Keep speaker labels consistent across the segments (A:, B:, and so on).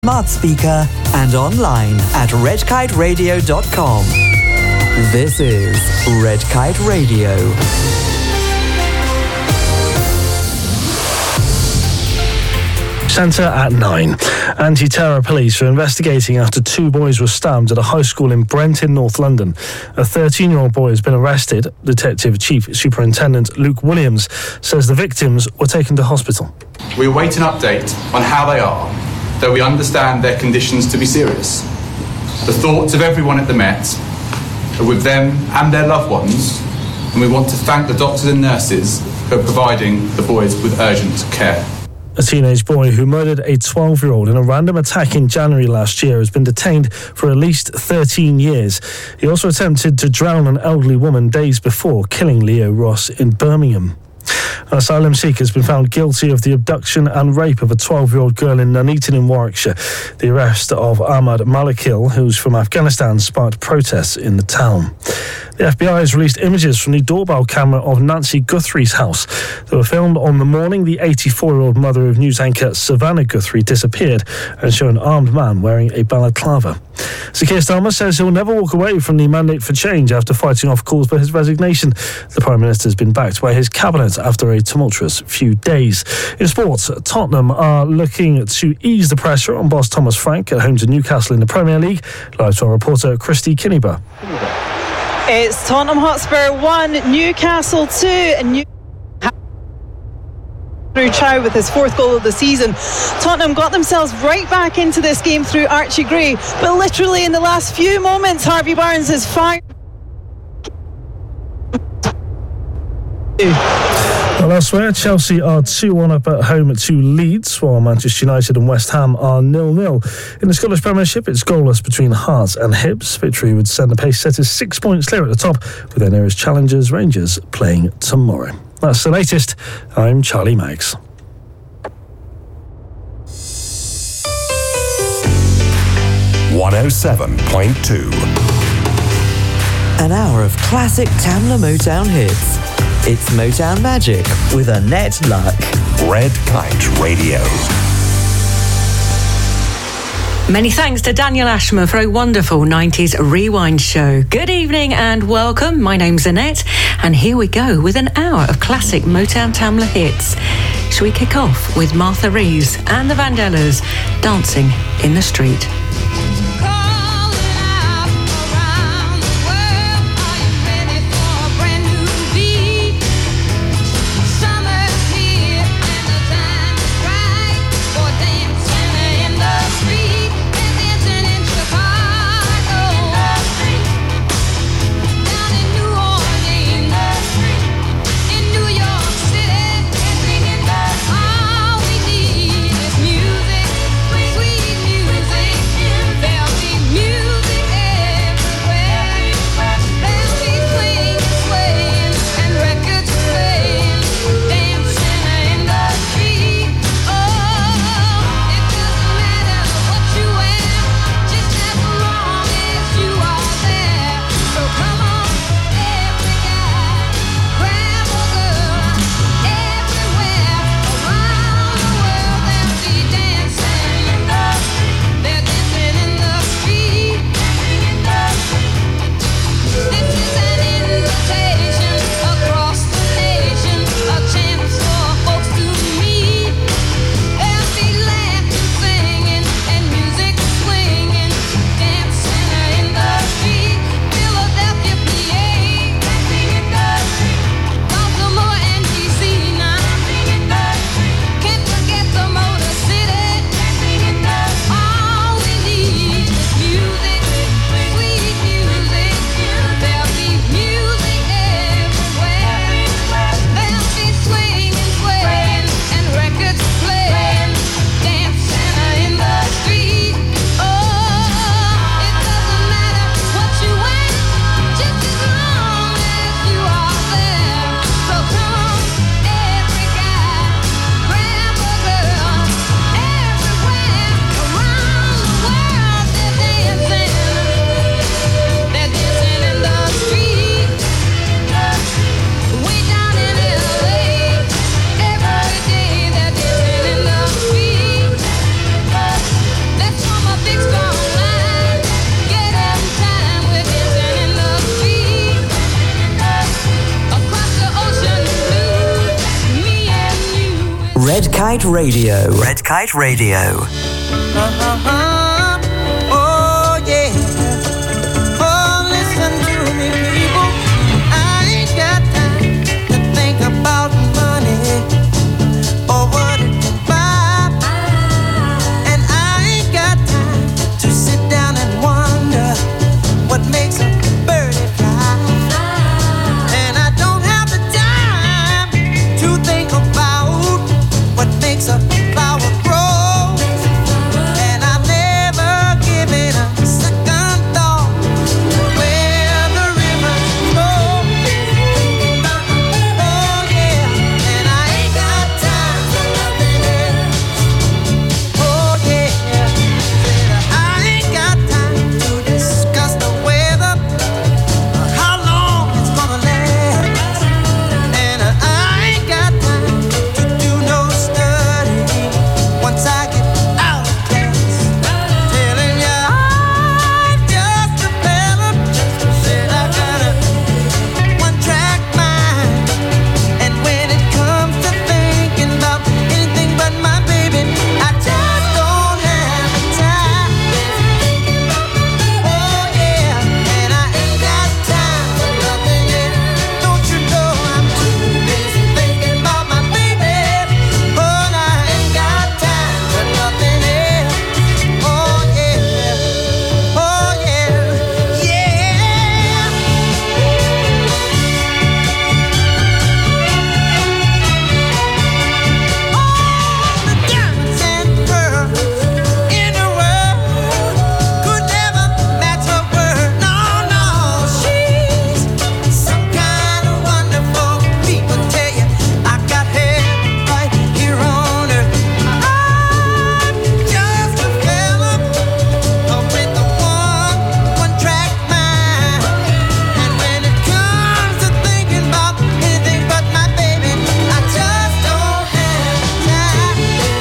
A: smart speaker and online at redkiteradio.com. This is Red Kite Radio.
B: Centre at 9. Anti-terror police are investigating after two boys were stabbed at a high school in Brent in North London. A 13-year-old boy has been arrested. Detective Chief Superintendent Luke Williams says the victims were taken to hospital.
C: We await an update on how they are, though we understand their conditions to be serious. The thoughts of everyone at the Met are with them and their loved ones, and we want to thank the doctors and nurses who are providing the boys with urgent care.
B: A teenage boy who murdered a 12-year-old in a random attack in January last year has been detained for at least 13 years. He also attempted to drown an elderly woman days before killing Leo Ross in Birmingham. An asylum seeker has been found guilty of the abduction and rape of a 12-year-old girl in Nuneaton in Warwickshire. The arrest of Ahmad Malakil, who's from Afghanistan, sparked protests in the town. The FBI has released images from the doorbell camera of Nancy Guthrie's house. They were filmed on the morning the 84-year-old mother of news anchor Savannah Guthrie disappeared and show an armed man wearing a balaclava. Sir Keir Starmer says he'll never walk away from the mandate for change after fighting off calls for his resignation. The Prime Minister has been backed by his cabinet after a tumultuous few days. In sports, Tottenham are looking to ease the pressure on boss Thomas Frank at home to Newcastle in the Premier League. Live to our reporter Christy Kinniber.
D: It's Tottenham Hotspur 1, Newcastle 2, and Andrew Chow with his fourth goal of the season. Tottenham got themselves right back into this game through Archie Gray, but literally in the last few moments, Harvey Barnes has fired.
B: Well, elsewhere, Chelsea are 2-1 up at home to Leeds, while Manchester United and West Ham are 0-0. In the Scottish Premiership, it's goalless between Hearts and Hibs. Victory would send the pace setters 6 points clear at the top, with their nearest challengers, Rangers, playing tomorrow. That's the latest. I'm Charlie Maggs.
E: .2
A: An hour of classic Tamla Motown hits. It's Motown Magic with Annette Luck.
E: Red Kite Radio.
F: Many thanks to Daniel Ashmer for a wonderful 90s rewind show. Good evening and welcome. My name's Annette, and here we go with an hour of classic Motown Tamla hits. Shall we kick off with Martha Reeves and the Vandellas, Dancing in the Street?
G: Music, sweet music.
A: Kite Radio. Red Kite Radio.
G: Oh yeah. Oh, listen to me, people. I ain't got time to think about money or what it can buy, and I ain't got time to sit down and wonder what makes a birdie fly. And I don't have the time to think about what makes a flower grow. And I've never given a second thought where the river flows. Oh yeah, and I ain't got time for nothing else. Oh yeah, I ain't got time to discuss the weather, how long it's gonna last. And I ain't got time to do no study once I get out of class. Telling ya I'm just developed, said I got a one-track mind. And when it comes to thinking about anything but my baby, I just don't have the time. Oh yeah, and I ain't got time for nothing else. Don't you know I'm too busy thinking about my baby? Oh, and I ain't got time for nothing else. Oh yeah, oh yeah, yeah. All the diamonds and pearls in the world could never match her word. No, no, she's some kind of wonderful. People tell you I got heaven right here on earth. I'm just a fella with a one-track mind. And when it comes to thinking about anything but my baby, I just don't have time.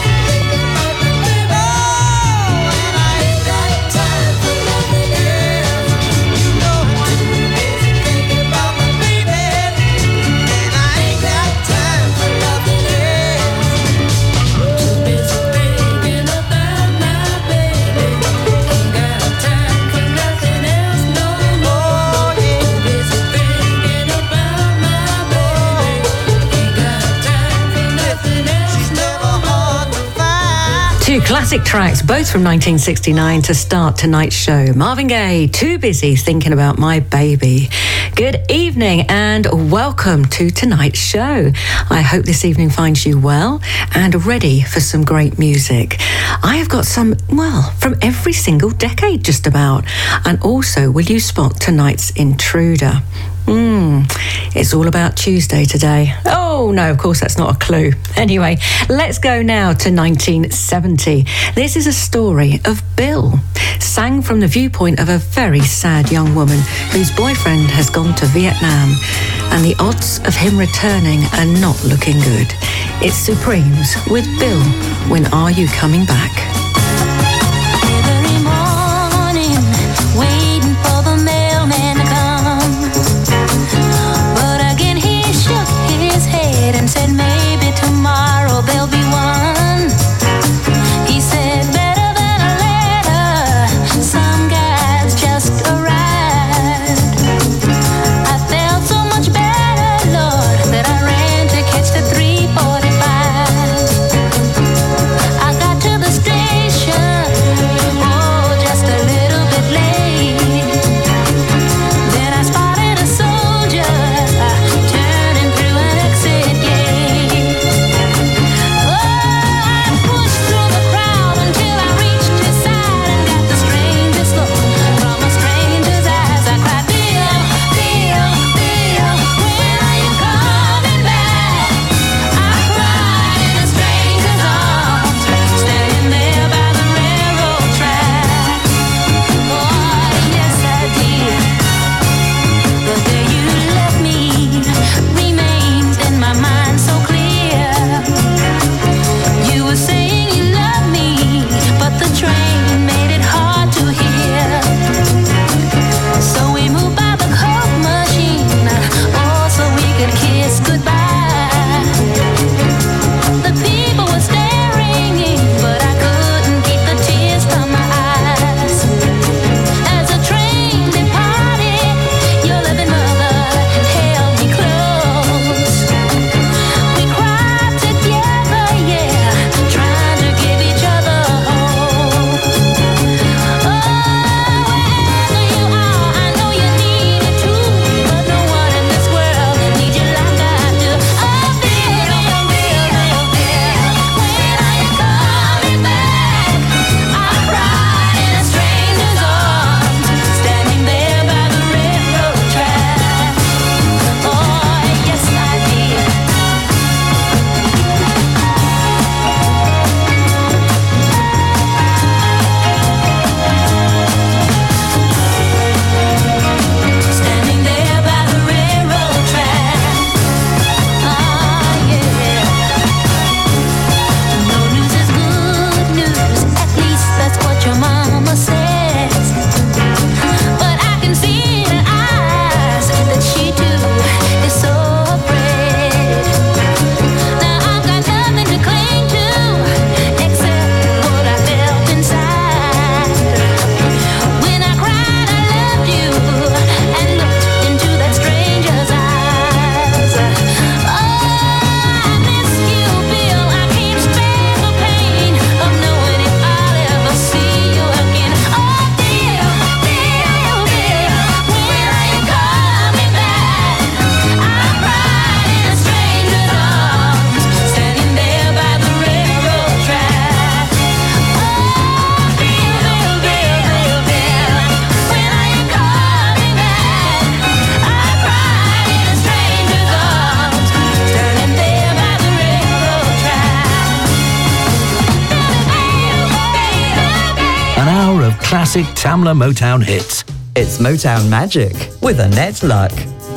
G: Oh, and I ain't got time for nothing else. You know I'm too busy thinking about my baby, and I ain't got time for nothing else. Too busy thinking about my baby, ain't got time for nothing else no more. Too busy thinking about my baby, ain't got time for nothing else. She's never hard to find.
F: Two classic tracks, both from 1969 to start tonight's show. Marvin Gaye, Too Busy Thinking About My Baby. Good evening and welcome to tonight's show. I hope this evening finds you well and ready for some great music. I have got some, well, from every single decade just about. And also, will you spot tonight's intruder? It's all about Tuesday today. Oh, no, of course, that's not a clue. Anyway, let's go now to 1970. This is a story of Bill, sang from the viewpoint of a very sad young woman whose boyfriend has gone to Vietnam, and the odds of him returning are not looking good. It's Supremes with Bill, When Are You Coming Back?
H: Every morning, waiting for the mailman to come. But again he shook his head and said maybe tomorrow there'll be one. He said better than a letter, some guys just arrived. I felt so much better, Lord, that I ran to catch the 3:45. I got to the station
E: hour of classic Tamla Motown hits.
A: It's Motown Magic with Annette Luck.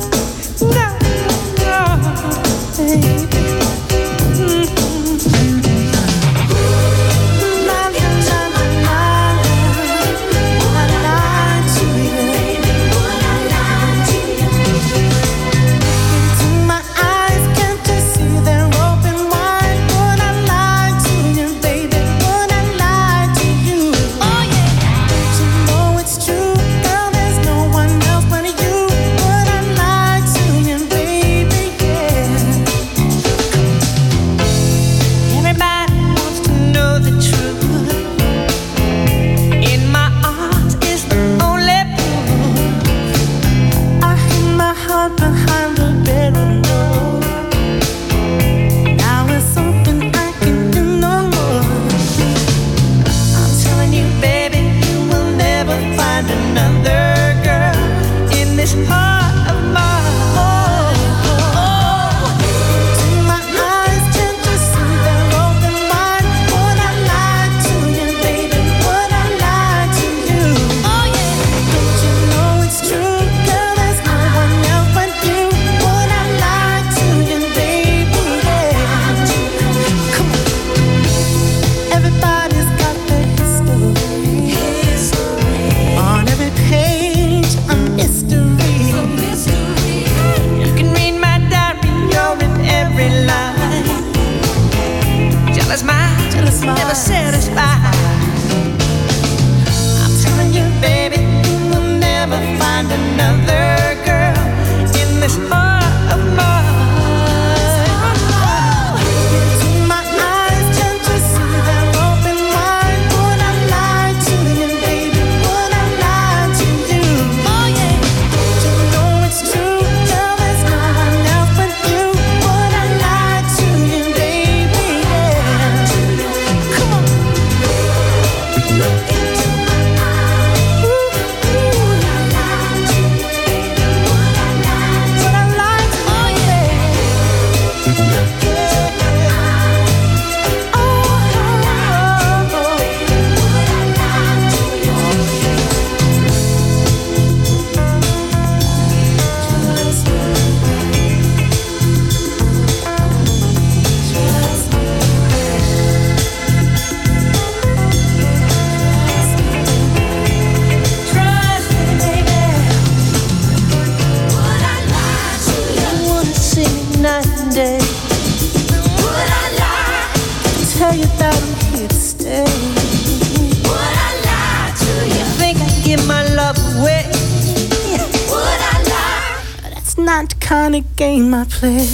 G: Kind of game I play.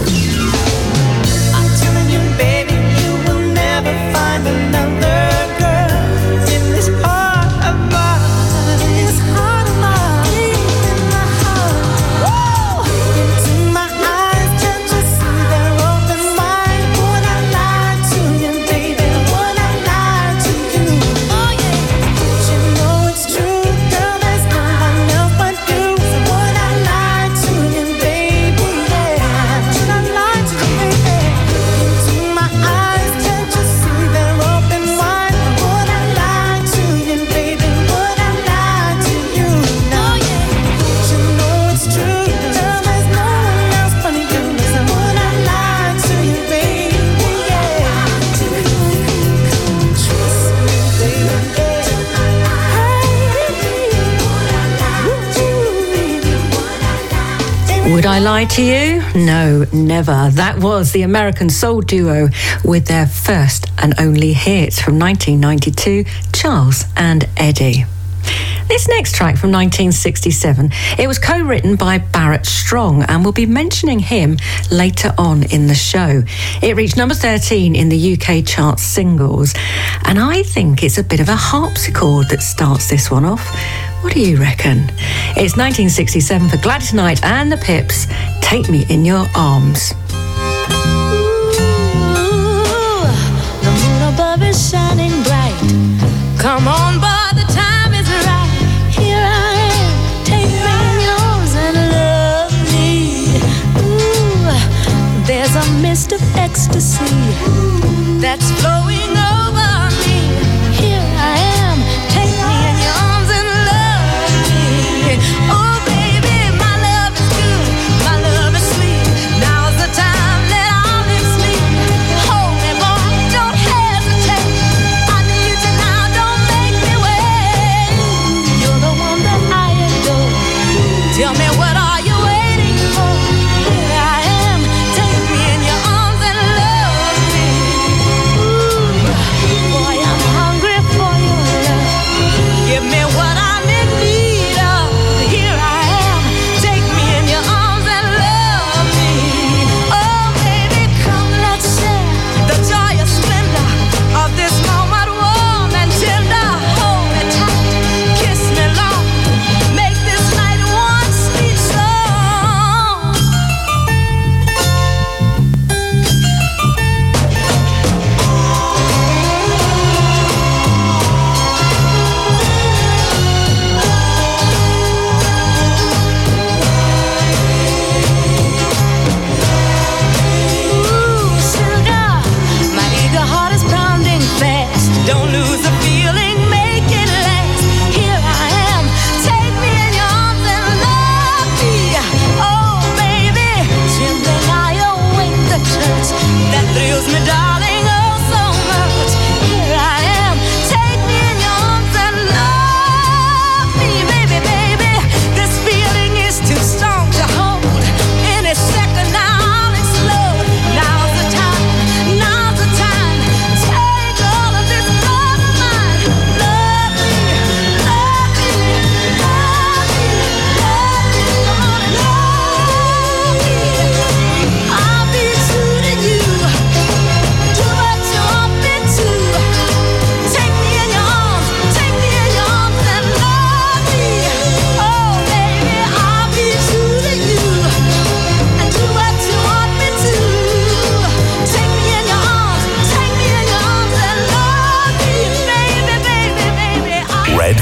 G: I'm telling you, baby, you will never find another girl in this heart of mine. In this heart of mine, in my heart. Woo! Into my eyes, can't you see they're open wide? Would I lie to you, baby? Would I lie to you? Oh yeah, don't you know it's true, girl? There's no one else but you. So would I lie to you, baby?
F: Would I lie to you? No, never. That was the American soul duo with their first and only hit from 1992, Charles and Eddie. This next track from 1967, it was co-written by Barrett Strong, and we'll be mentioning him later on in the show. It reached number 13 in the UK chart singles, and I think it's a bit of a harpsichord that starts this one off. What do you reckon? It's 1967 for Gladys Knight and the Pips, Take Me in Your Arms.
H: The moon above is shining bright. Come on, boy, the time is right. Here I am, take me in yours and love me. Ooh, there's a mist of ecstasy that's flowing over me. Here I am, take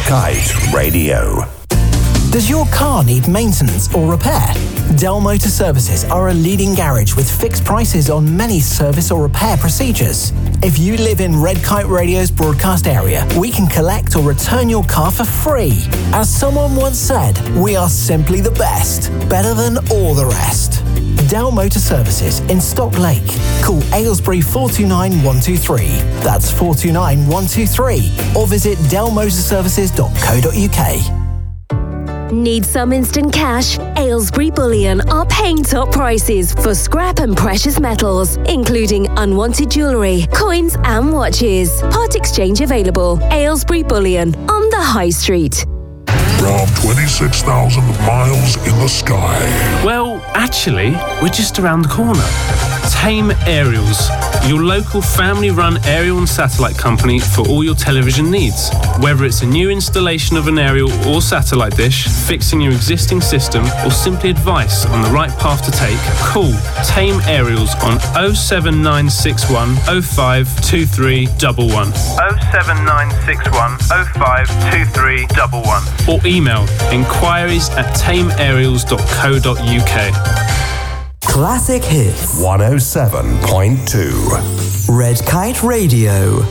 I: Kite Radio.
J: Does your car need maintenance or repair? Dell Motor Services are a leading garage with fixed prices on many service or repair procedures. If you live in Red Kite Radio's broadcast area, we can collect or return your car for free. As someone once said, we are simply the best, better than all the rest. Dell Motor Services in Stock Lake. Call Aylesbury 429 123. That's 429 123. Or visit dellmotorservices.co.uk.
K: Need some instant cash? Aylesbury Bullion are paying top prices for scrap and precious metals, including unwanted jewellery, coins and watches. Part exchange available. Aylesbury Bullion on the High Street.
L: From 26,000 miles in the sky.
M: Well, actually, we're just around the corner. Tame Aerials, your local family-run aerial and satellite company for all your television needs. Whether it's a new installation of an aerial or satellite dish, fixing your existing system, or simply advice on the right path to take, call Tame Aerials on 07961 052311. 07961 052311. Or email inquiries@tameaerials.co.uk.
A: Classic Hits
I: 107.2.
A: Red Kite Radio.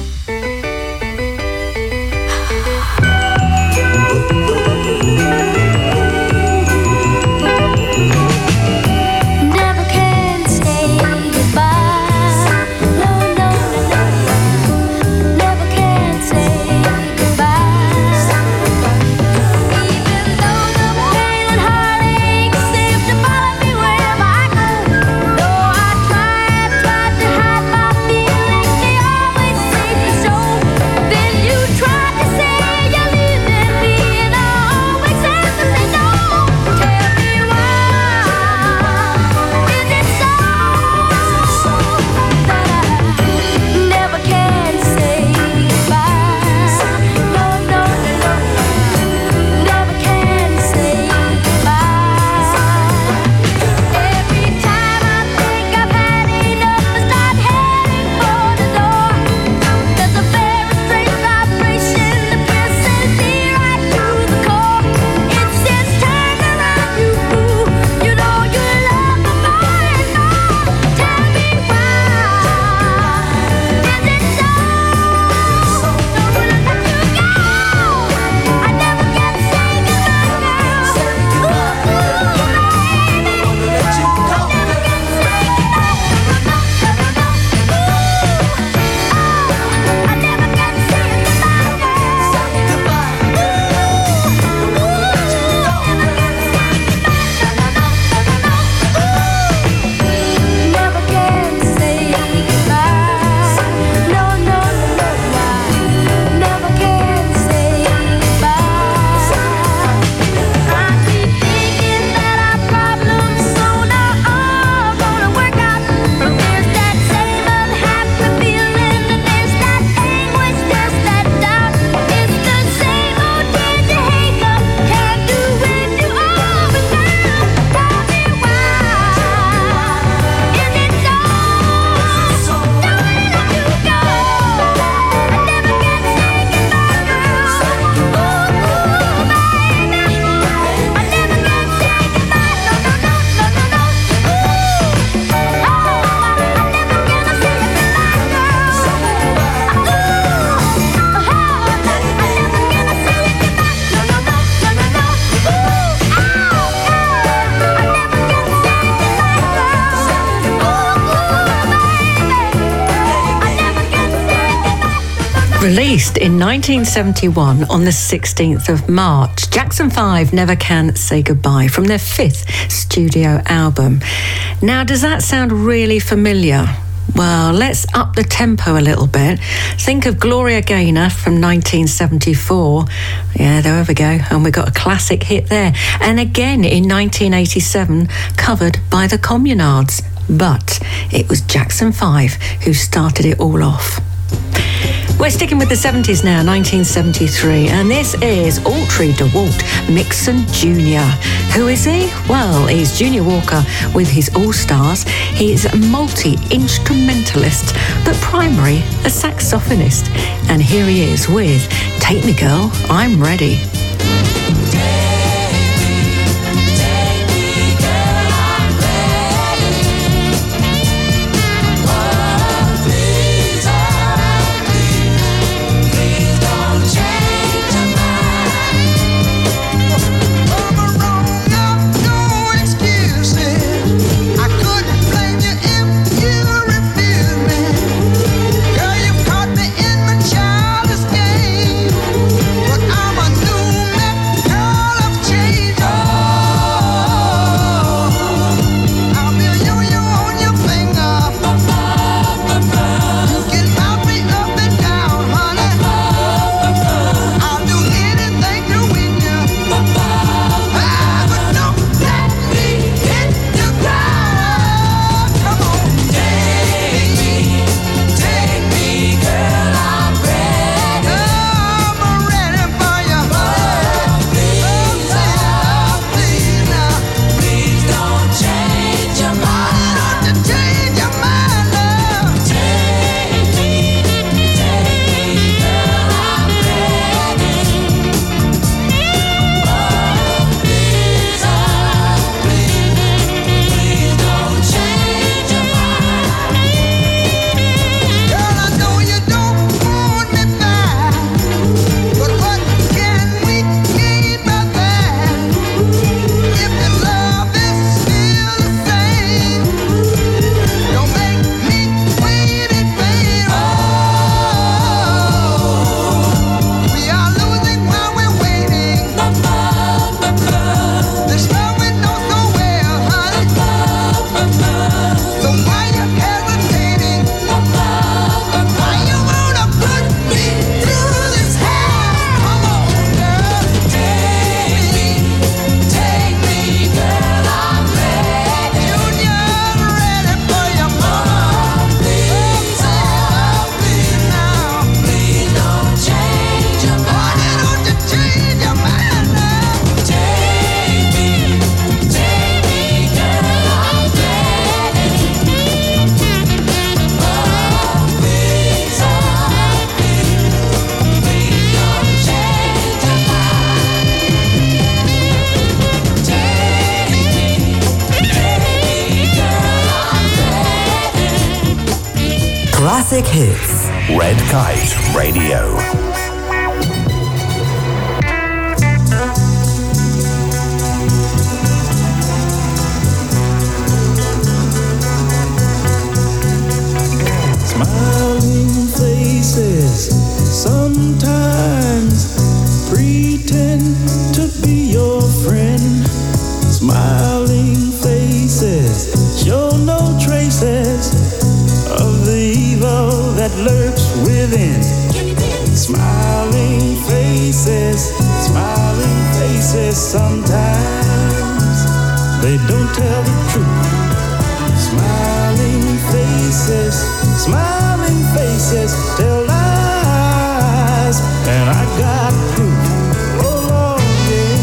H: Never can say goodbye. No, no, no, no. Never can say goodbye. Even though the pain and heartache seem to follow me wherever I go. Though I tried to hide my feelings, they always seem to show. Then you tried to say you're leaving me, and I always have to say no. Tell me why. Is it so that I never can say goodbye? No, no, no, never can say goodbye. Every time I think I've had enough, I start heading for the door. There's a very strange vibration that pierces me right through the core. It says turn around, you fool. You know you love me more and more. Tell me why. Is it so? Don't wanna let you go. I never can say goodbye, girl. Ooh, baby. I never can say goodbye. I never can say Never can say goodbye. No, no, no, never can say goodbye. I keep thinking that our problems sooner are gonna work out. But there's that same unhappy feeling, and there's that anguish, there's that doubt. It's the same old tender hate love can do when you are without. Tell me why. Is it so? Don't let you go. I never can say goodbye, girl. Ooh, baby. I never can say goodbye. No, no, no, no, no, no. I never can say goodbye, girl.
F: Released in 1971 on the 16th of March, Jackson 5 Never Can Say Goodbye from their 5th studio album. Now, does that sound really familiar? Well, let's up the tempo a little bit. Think of Gloria Gaynor from 1974. Yeah, there we go. And we got a classic hit there. And again in 1987, covered by the Communards. But it was Jackson 5 who started it all off. We're sticking with the 70s now, 1973, and this is Autry DeWalt Mixon Jr. Who is he? Well, he's Junior Walker with his All-Stars. He's a multi-instrumentalist, but primarily a saxophonist. And here he is with Take Me Girl, I'm Ready.
A: Classic hits.
I: Red Kite Radio.
N: Smiling faces sometimes pretend to be your friend. Smiling faces show no traces of the evil that lurks within. Smiling faces sometimes they don't tell the truth. Smiling faces tell lies, and I got proof. Oh Lord, yeah.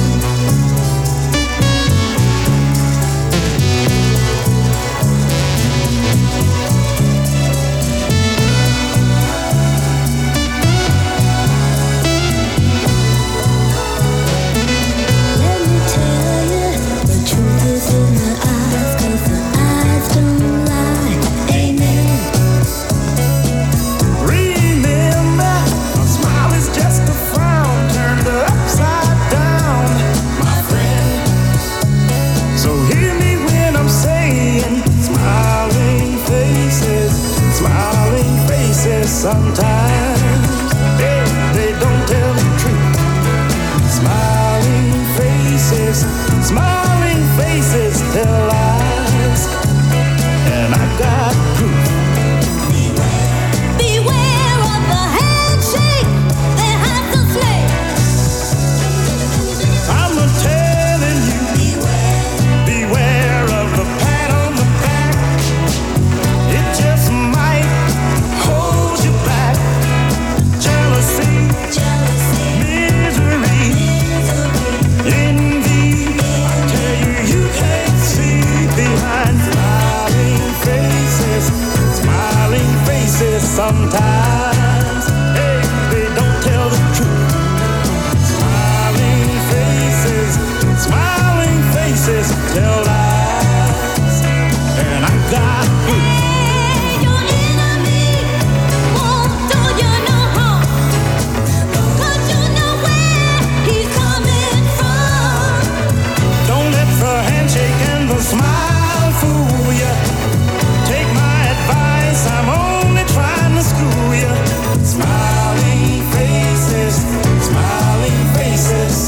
H: Let me tell you, the truth is in the eyes, 'cause the eyes don't lie. Amen.
N: Remember, a smile is just a frown turned upside down, my friend. So hear me when I'm saying, smiling faces sometimes they don't tell the truth. Smiling faces tell lies, and I got proof.
H: Beware of the handshake that has the slave.
N: I'm telling you, beware of the pat on the back. It just might hold you back.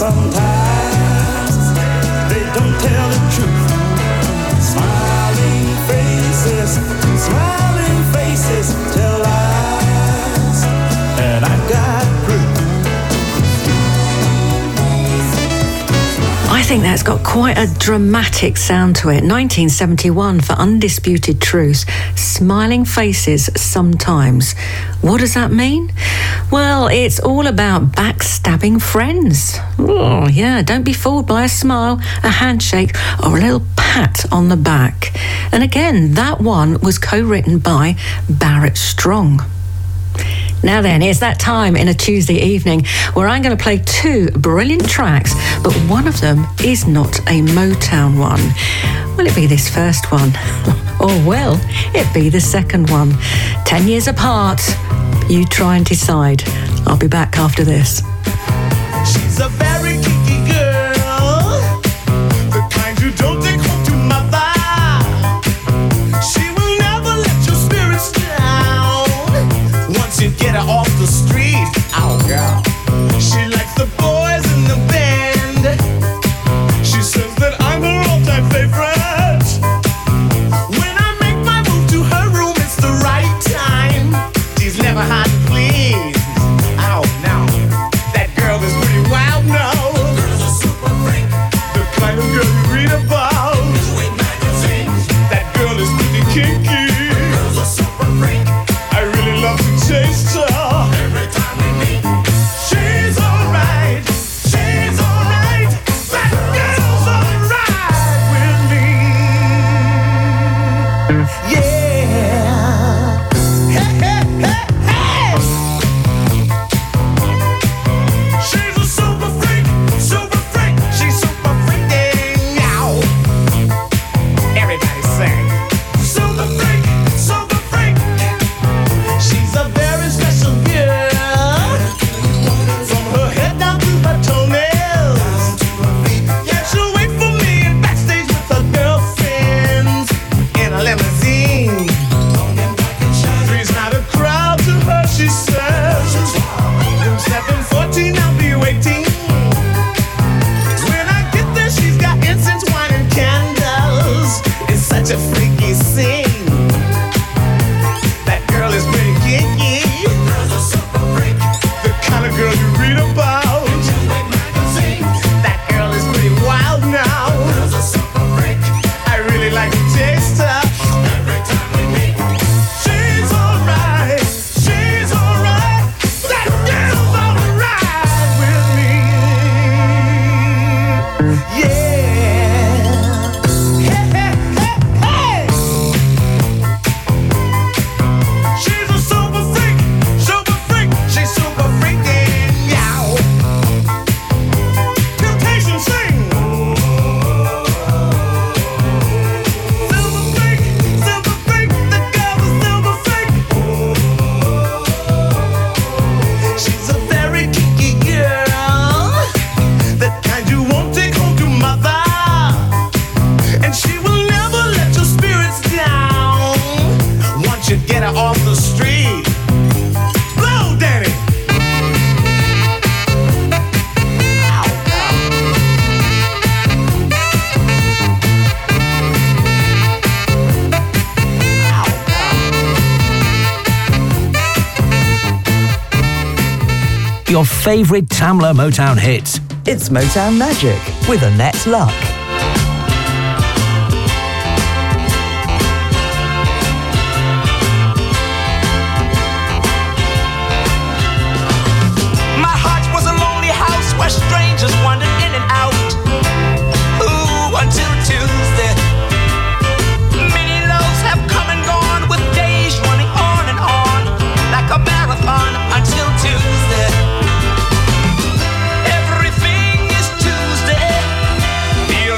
N: sometimes they don't tell the truth. Smiling faces tell lies, and I got proof.
F: I think that's got quite a dramatic sound to it. 1971 for Undisputed Truth. Smiling faces sometimes. What does that mean? Well, it's all about backstabbing friends. Oh, yeah, don't be fooled by a smile, a handshake, or a little pat on the back. And again, that one was co-written by Barrett Strong. Now then, it's that time in a Tuesday evening where I'm going to play two brilliant tracks, but one of them is not a Motown one. Will it be this first one? Or will it be the second one? 10 years apart. You try and decide. I'll be back after this.
N: She's a very kinky girl, the kind you don't take home to mother. She will never let your spirits down once you get her off the street. Oh, girl. She likes the boys in the band. She says that I'm her all-time favorite. When I make my move to her room, it's the right time. She's never hard to please. Oh, no. That girl is pretty wild now. Girl's a super freak. The kind of girl you read about. That girl is pretty kinky. Girl's a super freak. I really love to taste her. Every time we meet, she's alright. She's alright. That girl's alright with me. Yeah. Hey, hey, hey, hey. She's a super freak, super freak. She's super freaking now. Everybody sing. Super freak, super freak. She's a very special girl. From her head down to her toenails. Yeah, she'll wait for me in backstage with her girlfriends in a limousine. Three's not a crowd to her, she says. Room 714, I'll be waiting. When I get there, she's got incense, wine, and candles. It's such a freaky scene. That girl is pretty kinky. Girl's a super freak. The kind of girl you read about. That girl is pretty wild now. Girl's a super freak. I really like to taste her. Every time we meet, she's alright. She's alright. That girl's alright with me. Yeah. Hey, hey, hey, hey. She's a super freak, super freak. She's super freaking yow. Temptation sing. Silver freak, the girl is silver freak. She's a very kinky girl, that kind you won't take home to mother. And she will never let your spirits down once you get her off the street. Blow, Danny.
E: Your favourite Tamla Motown hits.
A: It's Motown Magic with Annette Luck.
G: My heart was a lonely house where strangers wandered in and out. Ooh, until Tuesday. Many loves have come and gone with days running on and on like a marathon until Tuesday. Everything is Tuesday.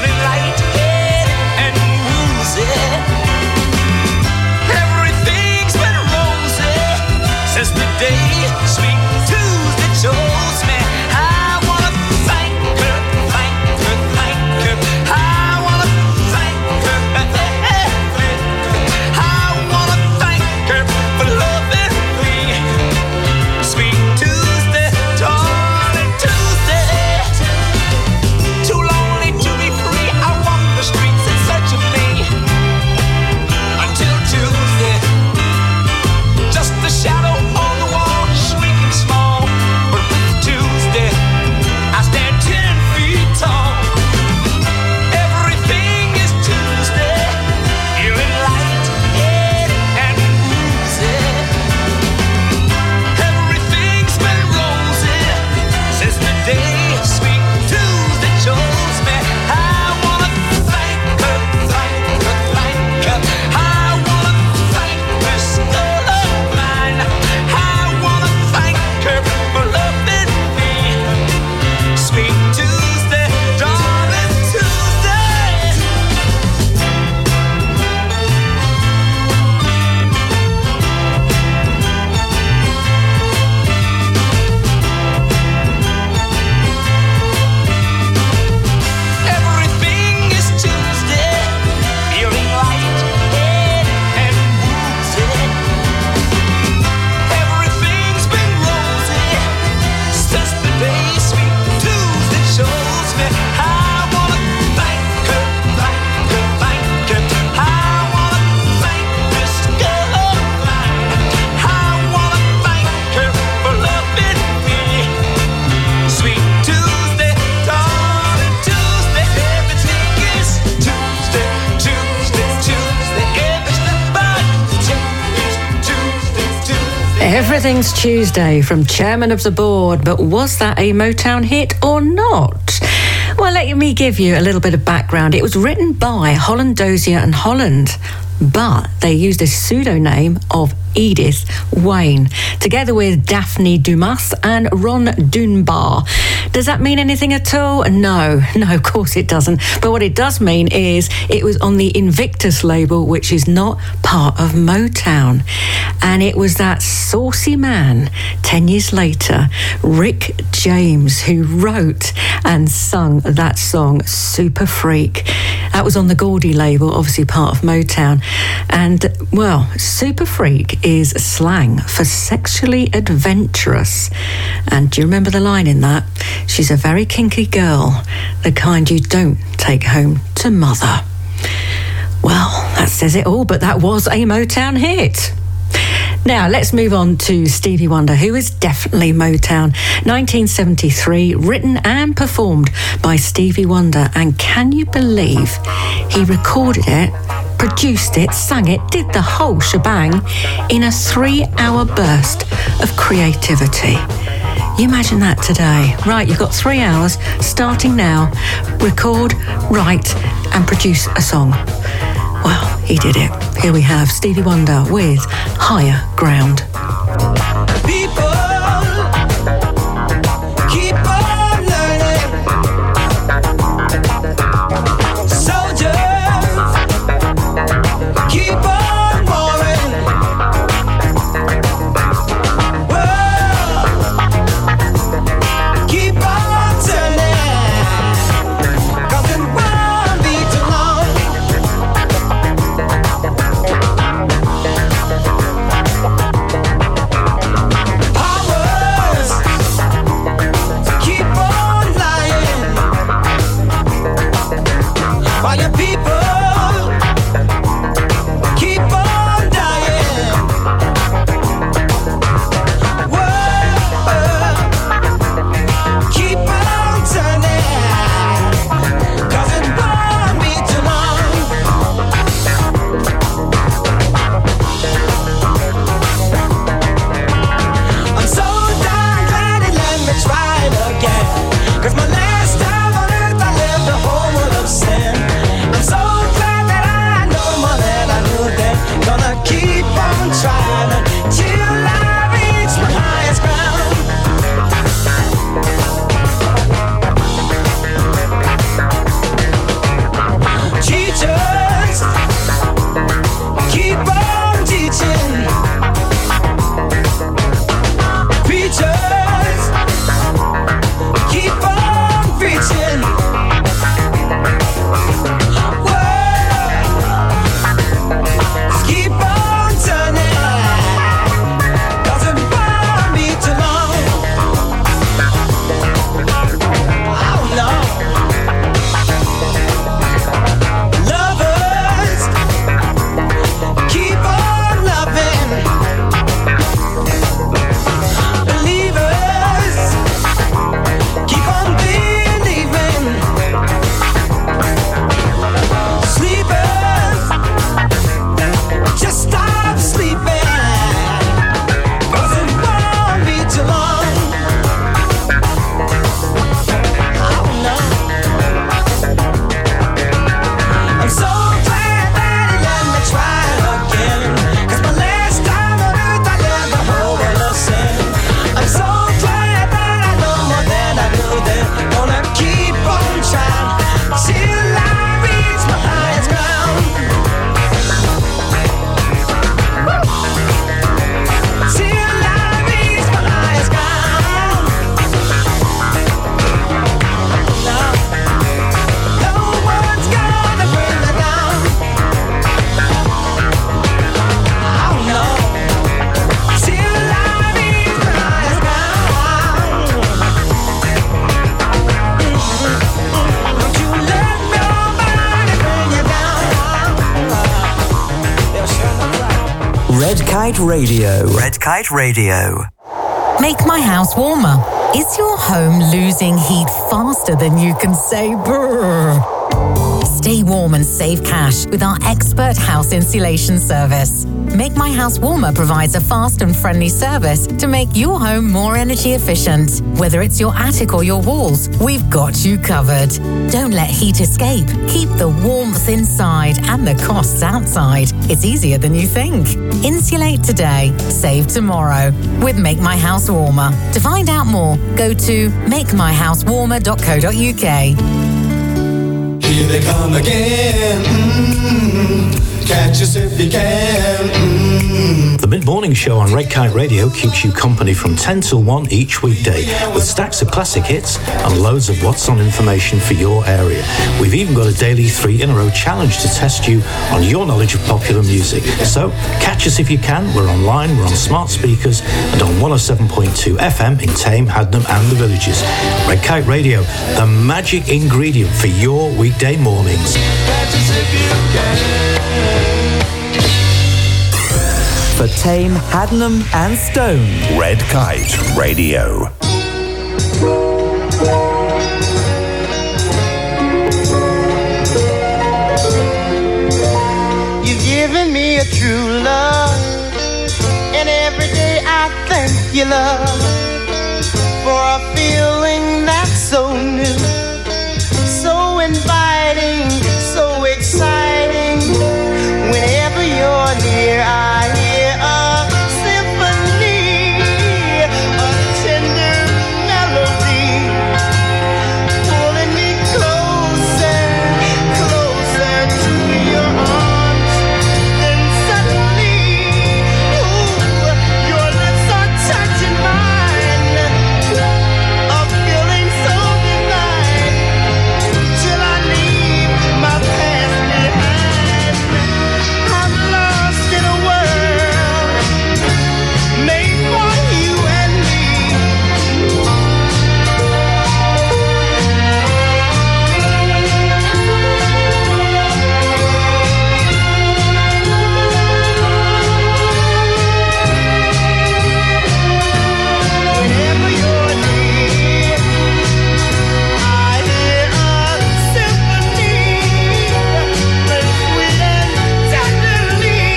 F: Everything's Tuesday from Chairman of the Board, but was that a Motown hit or not? Well, let me give you a little bit of background. It was written by Holland Dozier and Holland, but they used a pseudonym of Edith Wayne, together with Daphne Dumas and Ron Dunbar. Does that mean anything at all? No, of course it doesn't. But what it does mean is it was on the Invictus label, which is not part of Motown. And it was that saucy man, 10 years later, Rick James, who wrote and sung that song, Super Freak. That was on the Gordy label, obviously part of Motown. And, well, Super Freak is slang for sexually adventurous. And do you remember the line in that? She's a very kinky girl, the kind you don't take home to mother. Well, that says it all, but that was a Motown hit. Now, let's move on to Stevie Wonder, who is definitely Motown. 1973, written and performed by Stevie Wonder. And can you believe he recorded it, produced it, sang it, did the whole shebang in a 3-hour burst of creativity? You imagine that today. Right, you've got 3 hours, starting now, record, write and produce a song. Well, he did it. Here we have Stevie Wonder with Higher Ground.
N: People keep on learning. Soldiers keep on warring. World keep on turning. 'Cause it won't be too long. Powers keep on lying. While your people keep on dying. World keep on turning. 'Cause it won't be too long. I'm so darn glad it let me try it again. 'Cause my last time on earth I lived a whole world of sin. I'm so glad that I know more than I knew then. Gonna keep on trying till I reach my highest ground. Teachers keep on teaching. Preachers keep on preaching. Words keep on turning. 'Cause it won't be too long. Oh no. Lovers keep on loving. Believers keep on believing. Sleepers just stop sleeping. 'Cause it won't be too long. Oh no. I'm so glad that he let me try it again. 'Cause my last time on earth I lived the whole world of sin. I'm so glad that I know more than I knew then. Gonna keep on trying till I reach my highest ground. Till I reach my highest ground. No one's gonna bring me down. Oh no. Till I reach my highest ground. Don't you let nobody bring you down. They'll sure not right.
A: Red Kite Radio. Red Kite Radio.
O: Make my house warmer. Is your home losing heat faster than you can say brrr? Stay warm and save cash with our expert house insulation service. Make My House Warmer provides a fast and friendly service to make your home more energy efficient. Whether it's your attic or your walls, we've got you covered. Don't let heat escape. Keep the warmth inside and the costs outside. It's easier than you think. Insulate today, save tomorrow with Make My House Warmer. To find out more, go to makemyhousewarmer.co.uk.
N: Here they come again. Catch us if you can.
P: The mid-morning show on Red Kite Radio keeps you company from 10 till 1 each weekday with stacks of classic hits and loads of what's on information for your area. We've even got a daily 3 in a row challenge to test you on your knowledge of popular music. So catch us if you can. We're online, we're on smart speakers and on 107.2 FM in Tame, Hadnam and the Villages. Red Kite Radio, the magic ingredient for your weekday mornings.
N: Catch us if you can.
A: For Tame, Hadnam and Stone.
I: Red Kite Radio.
G: You've given me a true love, and every day I thank you, love, for a feeling that's so new, so inviting, so exciting. Whenever you're near, I hear a symphony, a tender melody, pulling me closer, closer to your arms. Then suddenly, ooh, your lips are touching mine, a feeling so divine, till I leave my past behind. I'm lost in a world made for you and me. Whenever you're near, I hear a symphony, played sweet and tenderly.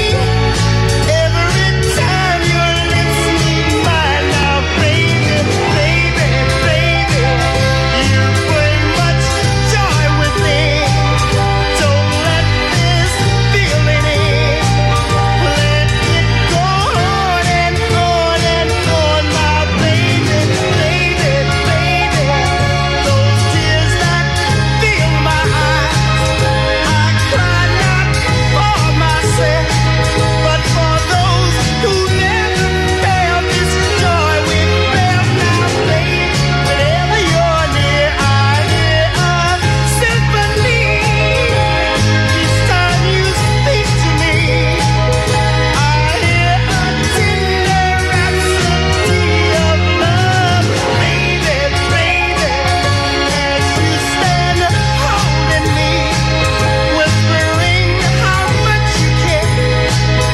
G: Every time your lips meet mine, now baby, baby, baby, you bring much joy within. Don't let this feeling in. Let it go on and on and on, my baby, baby, baby. Those tears that fill my eyes, I cry not for myself, but for those who never felt this joy we felt now, baby. Whenever you're near, I hear a symphony. Each time you speak to me, I hear a tender rhapsody of love, baby, baby. As you stand holding me, whispering how much you care,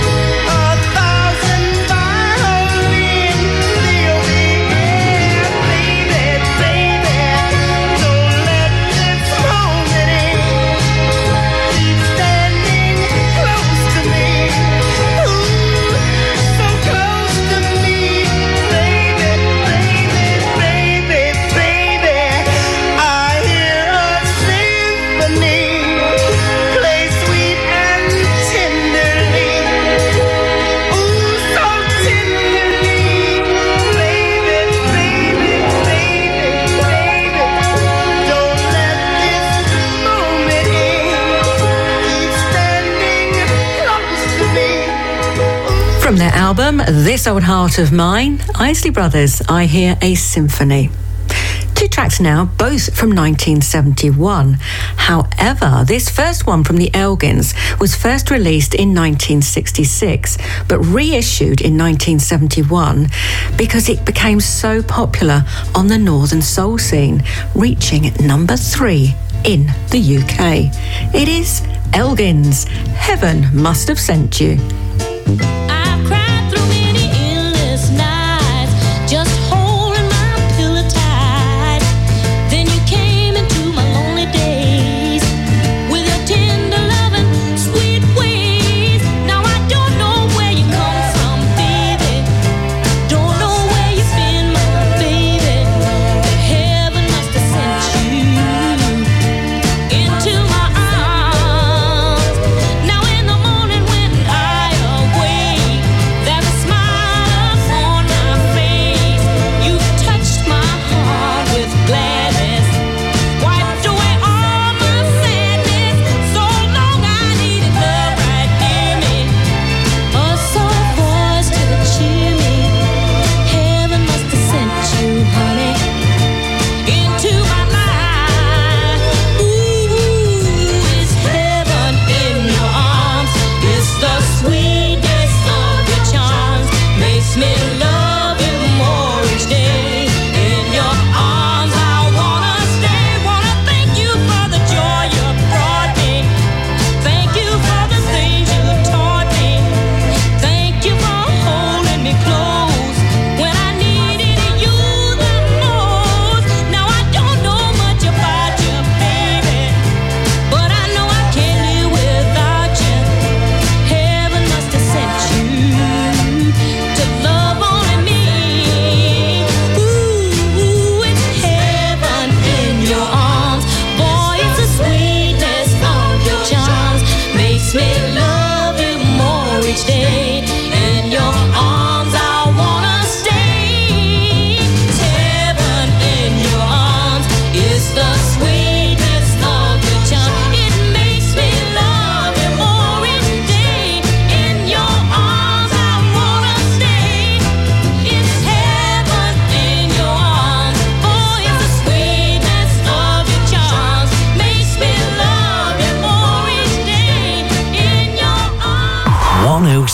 G: 1,000 violins fill the air, baby, baby. Don't let this moment end. Keep standing close to me, ooh, so close to me, baby, baby, baby, baby. I hear a symphony, play sweet and tenderly, ooh, so tenderly, baby, baby, baby, baby. Don't let this moment end. Keep standing close to me.
F: From their album, This Old Heart of Mine, Isley Brothers, I Hear a Symphony. 2 tracks now, both from 1971. However, this first one from the Elgins was first released in 1966, but reissued in 1971 because it became so popular on the Northern Soul scene, reaching number 3 in the UK. It is Elgins, Heaven Must Have Sent You.
H: I've cried through many endless nights, just holding my pillow tight. Then you came into my lonely days.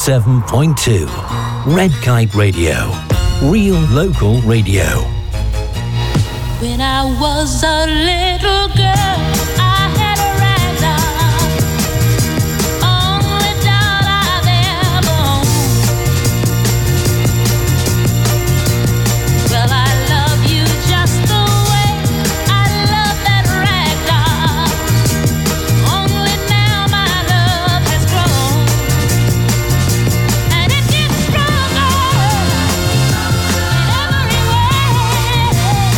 E: 107.2. Red Kite Radio. Real local radio.
H: When I was a little girl, I had a rag doll, only doll I've ever owned. Well, I love you just the way I love that rag doll. Only now my love has grown, and it gets stronger in every way.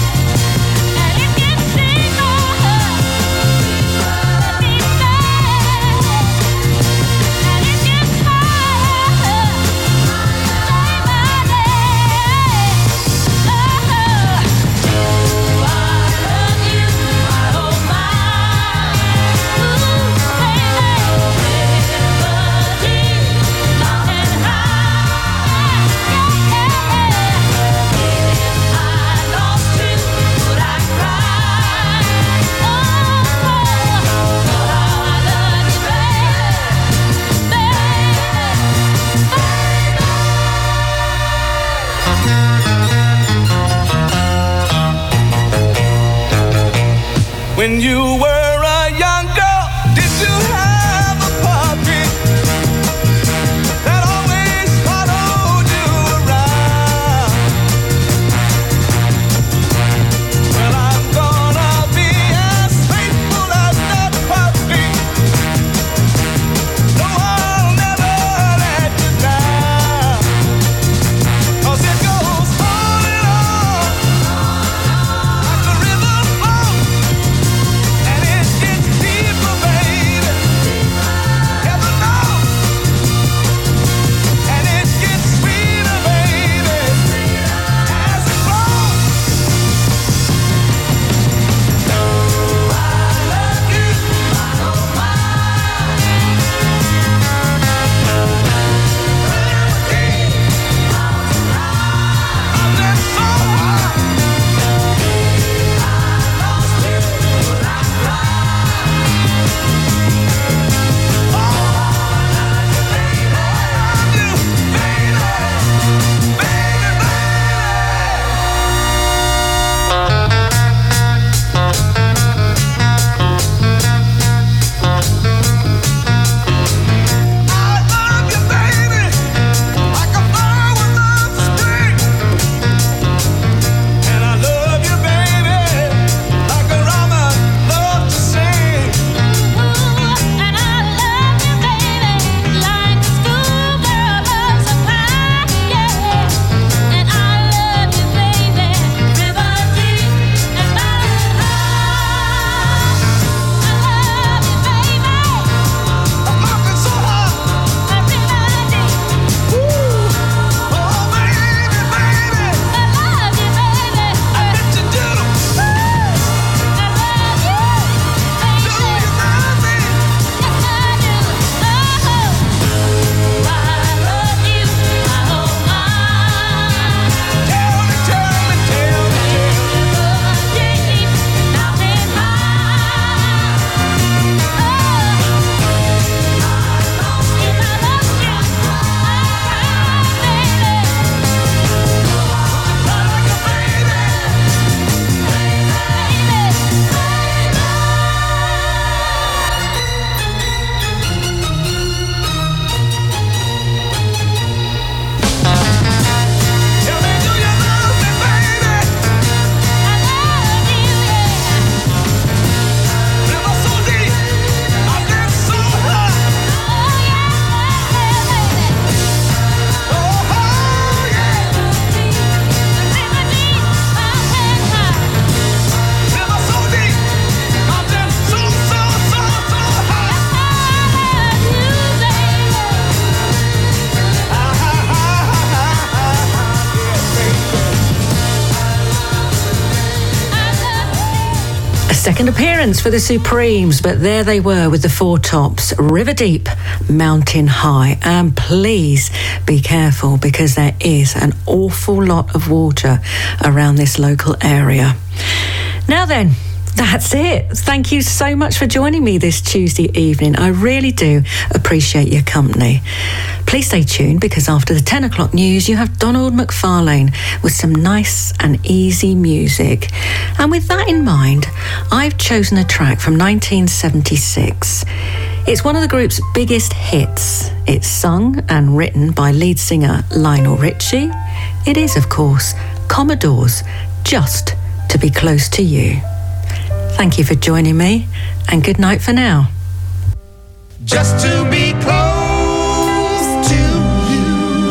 N: When you were a young girl, did you have a puppy that always followed you around? Well, I'm gonna be as faithful as that puppy. No, I'll never let you down. 'Cause it goes on and on like the river flows. And it gets deeper, baby. Heaven knows. And it gets sweeter, baby, as it flows. Oh, I love you, oh my. I've been so high. I lost you like
F: Second appearance for the Supremes, but there they were with the Four Tops, River Deep, Mountain High. And please be careful because there is an awful lot of water around this local area. Now then, That's it. Thank you so much for joining me this Tuesday evening. I really do appreciate your company. Please stay tuned because after the 10 o'clock news, you have Donald McFarlane with some nice and easy music. And with that in mind, I've chosen a track from 1976. It's one of the group's biggest hits. It's sung and written by lead singer Lionel Richie. It is, of course, Commodores, Just to Be Close to You. Thank you for joining me, and good night for now.
N: Just to be close to you,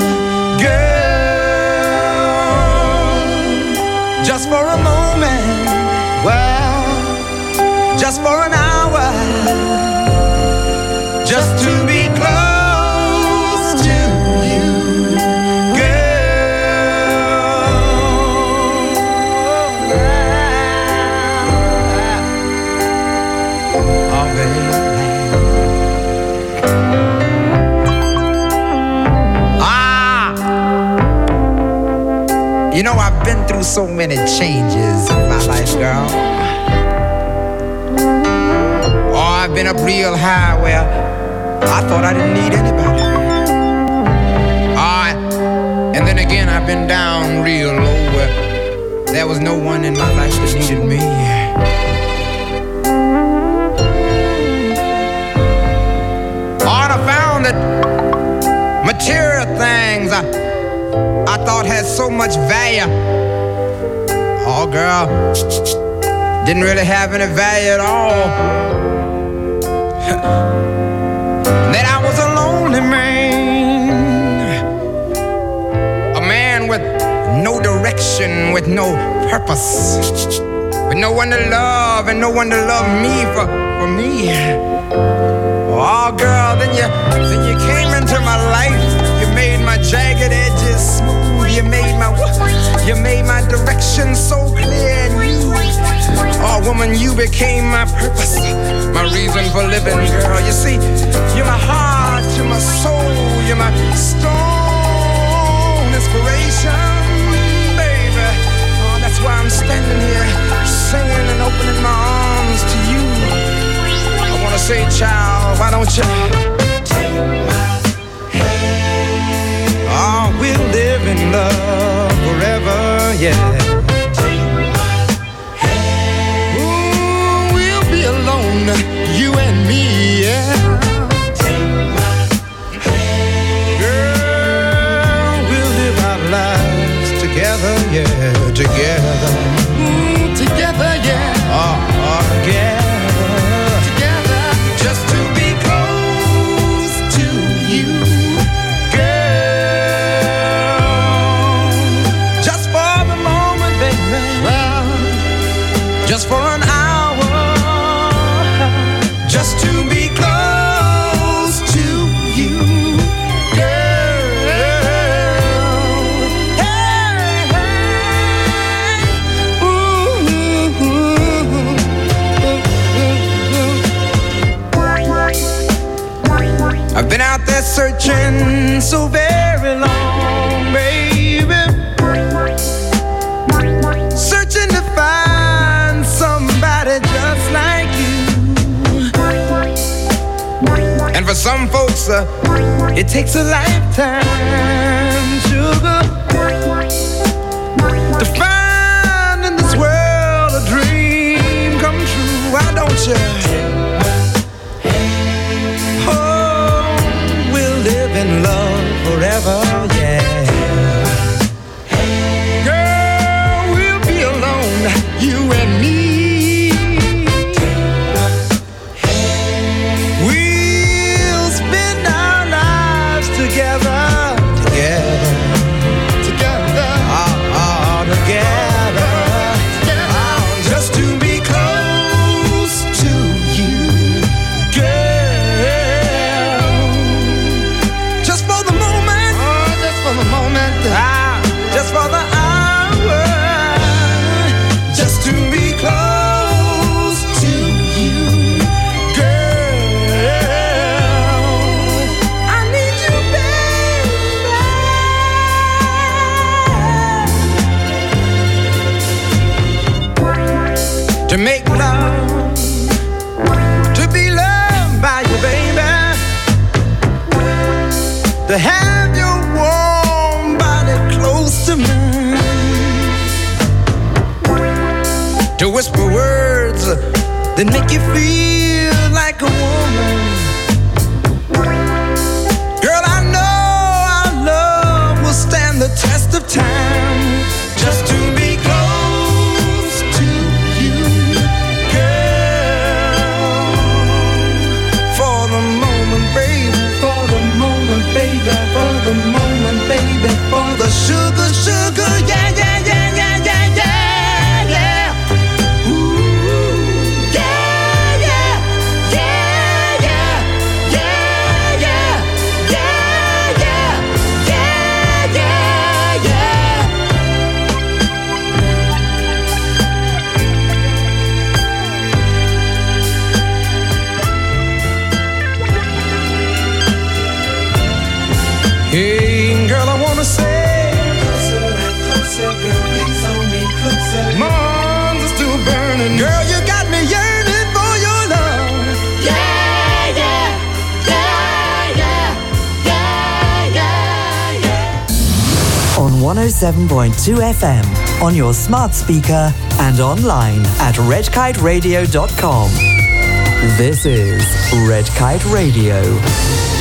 N: girl. Just for a moment, well, just for an hour. Just to be close to you,
Q: You know, I've been through so many changes in my life, girl. Oh, I've been up real high where I thought I didn't need anybody. And then again, I've been down real low where there was no one in my life that needed me. Oh, and I found that material things I thought had so much value. Oh, girl, didn't really have any value at all. That I was a lonely man, a man with no direction, with no purpose, with no one to love and no one to love me for me. Oh, girl, then you came into my life. You made my jagged edges smooth. You made my direction so clear and new. Oh, woman, you became my purpose, my reason for living, girl. You see, you're my heart, you're my soul, you're my strong inspiration, baby. Oh, that's why I'm standing here singing and opening my arms to you. I wanna say, child, why don't you take my hand? Oh, we'll live in love forever, yeah. Take my hand. Ooh, we'll be alone, you and me, yeah. Take my hand. Girl, we'll live our lives together, yeah, together. Together, yeah. Together. Just to be close to you, girl. Just for the moment, baby. Well, just for an hour. Just to be close to you, girl. Hey, hey. I've been out there searching so very long, baby. Searching to find somebody just like you. And for some folks, it takes a lifetime, sugar, to find in this world a dream come true. Why don't you? In love forever, yeah. Girl, we'll be alone, you and me. We'll spend our lives together, together, together, together. Just to be close to you, girl. Just for the hour, just to be close to you, girl. I need you, baby, to make love to have your warm body close to mine, to whisper words that make you feel like a woman. Girl, I know our love will stand the test of time, just to be close to you, girl. For the moment, baby, for the moment, baby, for the moment, baby, for the sugar, sugar, yeah, yeah, yeah, yeah, yeah, yeah, yeah. Ooh, yeah, yeah, yeah, yeah, yeah, yeah, yeah, yeah, yeah, yeah, yeah. Hey, girl, I wanna say, closer, closer, girl, please hold me closer. My arms are still burning. Girl, you got me yearning for your love. Yeah, yeah, yeah, yeah, yeah, yeah, yeah.
A: On 107.2 FM, on your smart speaker and online at redkiteradio.com. This is Red Kite Radio.